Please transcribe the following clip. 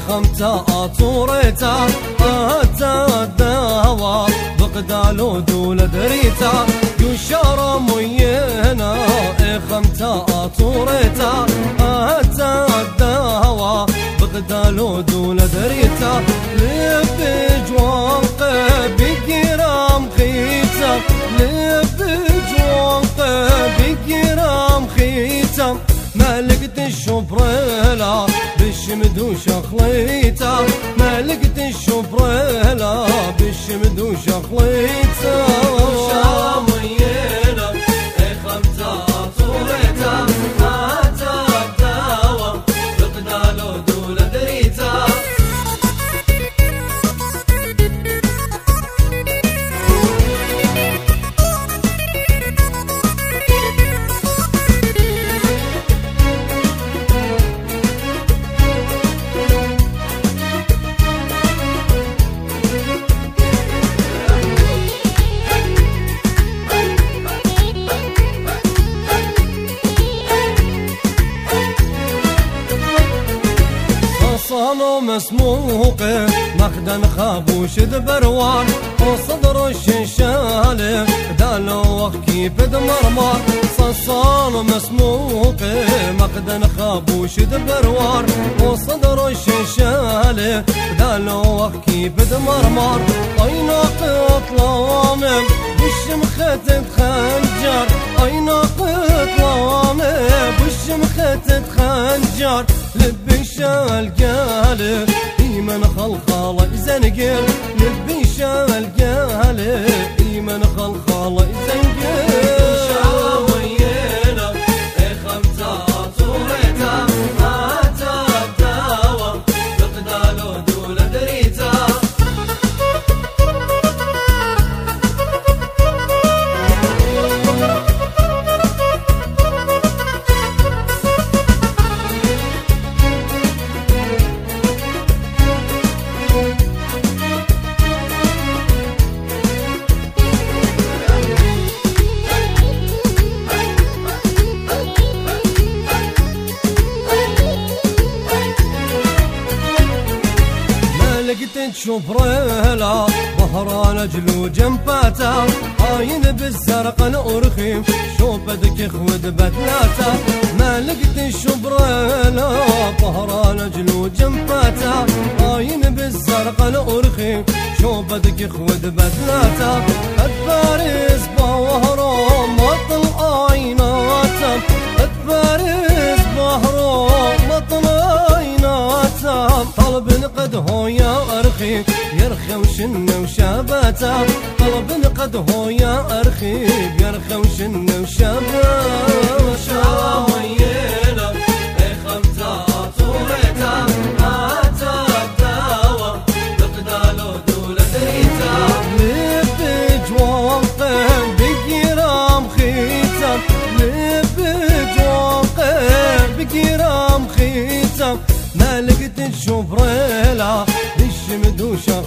خمتا اطوريتا اتا الدوا بقدالو دول دريتا يشار مينا خمتا اطوريتا اتا الدوا بقدالو دول دريتا لب جوان بقرام خيتا لب جوان بقرام خيتا ما لقيت الشبريلا بالشمد وشخليتا ما لقيت الشبريلا بالشمد وشخليتا شامينا خمتا طوليتا هاتا الدوا بقدالو دول دريتا صانو مسموقه مخدن خابوش دبروان وصدر الشنشالة دالو وخكي بد مرمار صانو مسموقه مخدن خابوش دبروان وصدر الشنشالة دالو وخكي بد مرمار عيناق اطلامم بشم ختت خنجر عيناق اطلامم بشم ختت خنجر لبي شال قالب ايمن خلخالة زنقل لبي شال قالب ايمن خلخالة زنقل شاوينا خمتا طوليتا هاتا الدوا بقدالو دول دريتا لقيت شبريلا بهران جلو جنباتا عاين بالزرق الأرخيم شو بدك خود بدلاتا ما لقيت شبريلا بهران جلو جنباتا عاين بالزرق الأرخيم شو بدك خود بدلاتا البارز بهران مطل عيناتا البارز بهران مطل عيناتا طلب قد هو يا أرخي يرخي وشن وشاباتا طلب قد هو يا أرخي يرخي وشن وشاباتا شاوينا خمتا طوليتا هاتا الدوا بقدالو دول دريتا لب جوان بقرام خيتا لب جوان بقرام خيتا ما لقيت الشبريلا بالشمد وشخليتا